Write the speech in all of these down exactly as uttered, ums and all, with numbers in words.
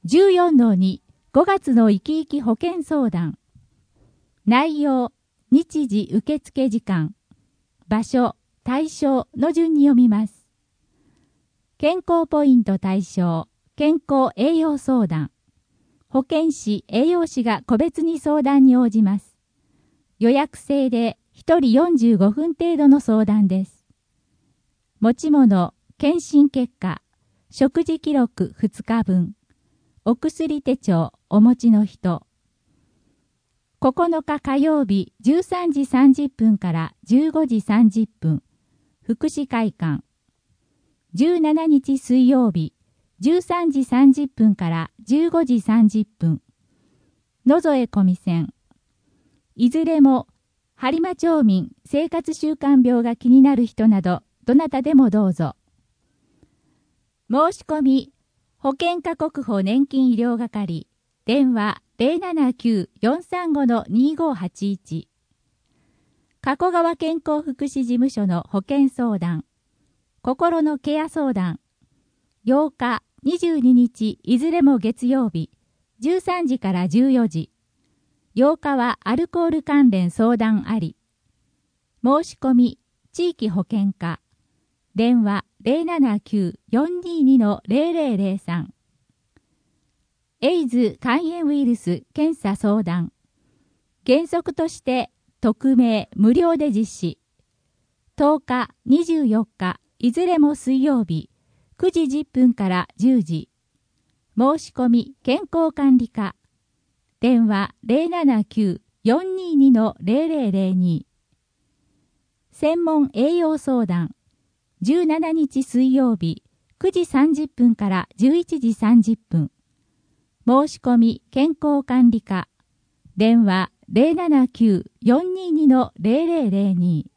じゅうよんのに ごがつの生き生き保険相談。内容、日時受付時間、場所、対象の順に読みます。健康ポイント対象、健康栄養相談。保健師、栄養士が個別に相談に応じます。予約制でひとりよんじゅうごふん程度の相談です。持ち物、検診結果、食事記録ふつかぶん、お薬手帳お持ちの人。ここのか火曜日じゅうさんじさんじゅっぷんからじゅうごじさんじゅっぷん、福祉会館。じゅうしちにち水曜日じゅうさんじさんじゅっぷんからじゅうごじさんじゅっぷん、野添小見線。いずれも、播磨町民生活習慣病が気になる人など、どなたでもどうぞ。申し込み、保険加国保年金医療係、電話 ゼロななきゅう よんさんご にごはちいち。加古川健康福祉事務所の保険相談、心のケア相談、ようか、にじゅうににちいずれも月曜日、じゅうさんじからじゅうよじ。ようかはアルコール関連相談あり。申し込み、地域保険課。電話 ゼロななきゅう よんにに ゼロゼロゼロさん。エイズ肝炎ウイルス検査相談。原則として匿名無料で実施。とおか、にじゅうよっか、いずれも水曜日、くじじゅっぷんからじゅうじ。申し込み健康管理課。電話 ゼロななきゅう よんにに ゼロゼロゼロに。専門栄養相談。じゅうしちにち水曜日、くじさんじゅっぷんからじゅういちじさんじゅっぷん。申し込み健康管理課。電話 ゼロななきゅう よんにに ゼロゼロゼロに。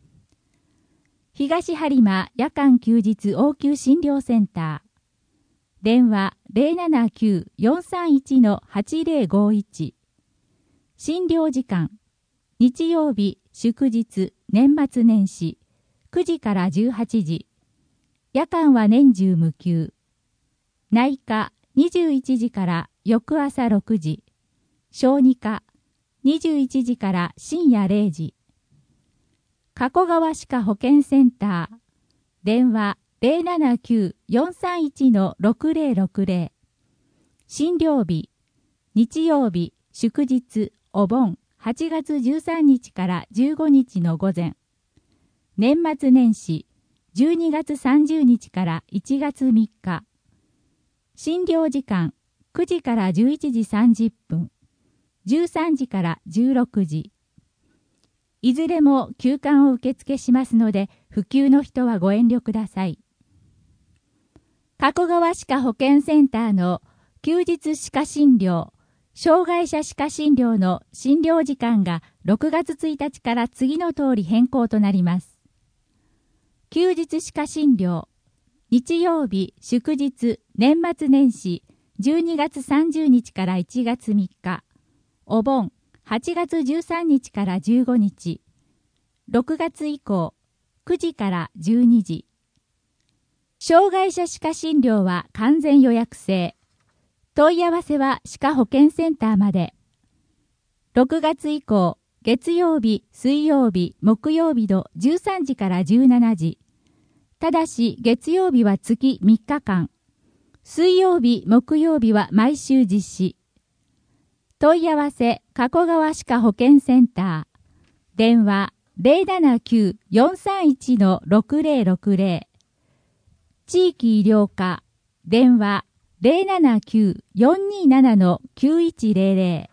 東播磨夜間休日応急診療センター。電話 ゼロななきゅう よんさんいち はちゼロごいち。診療時間。日曜日、祝日、年末年始、くじからじゅうはちじ。夜間は年中無休。内科、にじゅういちじから翌朝ろくじ。小児科、にじゅういちじから深夜れいじ。加古川歯科保健センター。電話ゼロななきゅう よんさんいち ろくゼロろくゼロ。診療日、日曜日、祝日、お盆、はちがつじゅうさんにちからじゅうごにちの午前。年末年始、じゅうにがつさんじゅうにちからいちがつみっか。診療時間、くじからじゅういちじさんじゅっぷん、じゅうさんじからじゅうろくじ。いずれも休館を受付しますので、不給の人はご遠慮ください。加古川歯科保健センターの休日歯科診療、障害者歯科診療の診療時間がろくがつついたちから次の通り変更となります。休日歯科診療、日曜日、祝日、年末年始、じゅうにがつさんじゅうにちからいちがつみっか、お盆、はちがつじゅうさんにちからじゅうごにち、ろくがつ以降、くじからじゅうにじ。障害者歯科診療は完全予約制。問い合わせは歯科保健センターまで。ろくがつ以降、月曜日、水曜日、木曜日のじゅうさんじからじゅうしちじ。ただし月曜日は月みっかかん。水曜日、木曜日は毎週実施。問い合わせ、加古川歯科保健センター。電話ゼロななきゅう よんさんいち ろくゼロろくゼロ。地域医療課。電話ゼロななきゅう よんになな きゅういちゼロゼロ。